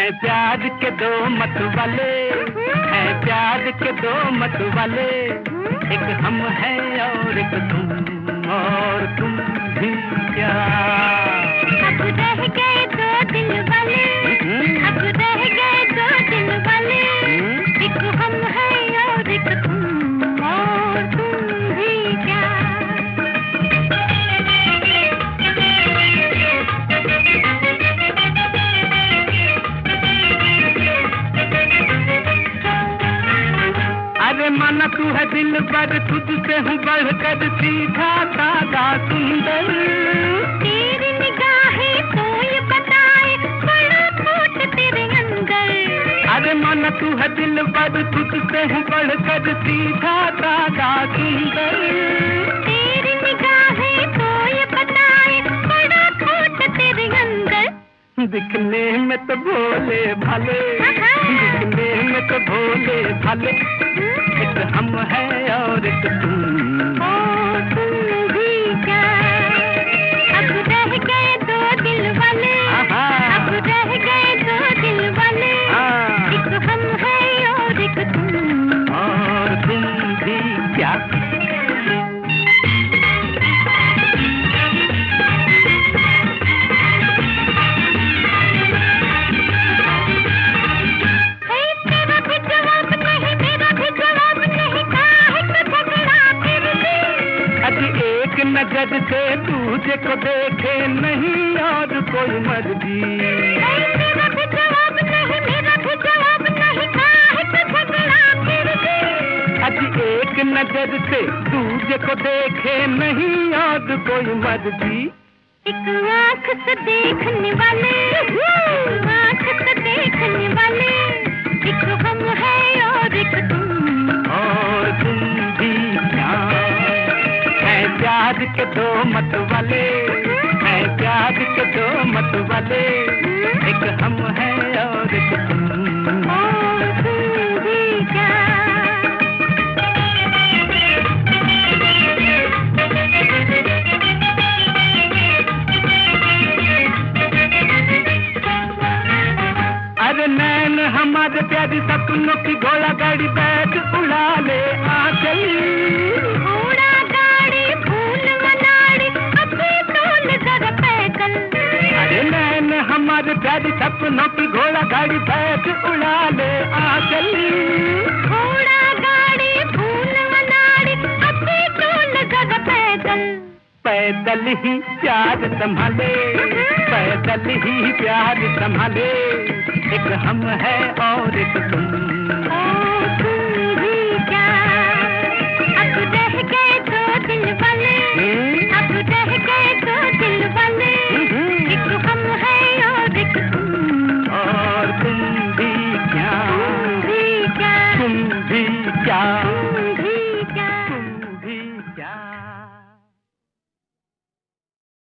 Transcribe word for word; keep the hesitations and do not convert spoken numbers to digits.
हैं प्यार के दो मत वाले, हैं प्यार के दो मत वाले, एक हम हैं और एक तुम, और तुम भी क्या। अब रह गए दो दिल वाले, अब रह गए दो दिल वाले, एक हम हैं और एक तुम, और तुम भी क्या। अरे माना तू है दिल पर, तुझसे हूँ बढ़कर सीधा सादा सुंदर। तेरी निगाहें तो ये बताए बड़ा खोट तेरे अंदर। अरे माना तू है दिल पर, तुझसे हूँ बढ़कर सीधा सादा सुंदर। तेरी निगाहें तो ये बताए बड़ा खोट तेरे अंदर। दिखने में तो भोले भाले, दिखने में तो भोले भाले, एक हम हैं और एक तुम, और तुम भी क्या। अब रह गए दो दिल वाले, अब रह गए दो दिल वाले, एक हम हैं और एक तुम, और तुम भी क्या। नजर से तुझे को देखे नहीं और कोई मर्जी। मेरा भी जवाब नहीं, मेरा भी जवाब नहीं, काहे का झगड़ा फिर भी। आज एक नजर से तुझे को देखे नहीं और कोई मर्जी। एक आँख से देखने वाले, आँख से देखने वाले, एक हम हैं और एक तुम, और तुम भी क्या। हैं प्यार के दो मत वाले, हैं प्यार के दो मत वाले, एक हम हैं और एक तुम, और तुम भी क्या। अरे नैन हमारे प्यारी सपनों की घोड़ा गाड़ी बैठ उड़ा ले आंचल। घोड़ा गाड़ी फूल मनाड़ी अभी तोल जरा पैदल। अरे नैन हमारे प्यारी सपनों की घोड़ा गाड़ी बैठ उड़ा ले आंचल। घोड़ा गाड़ी फूल मनाड़ी अभी तोल जरा पैदल। पैदल ही प्यार संभाले, पैदल ही प्यार संभाले, एक हम है और एक तुम, और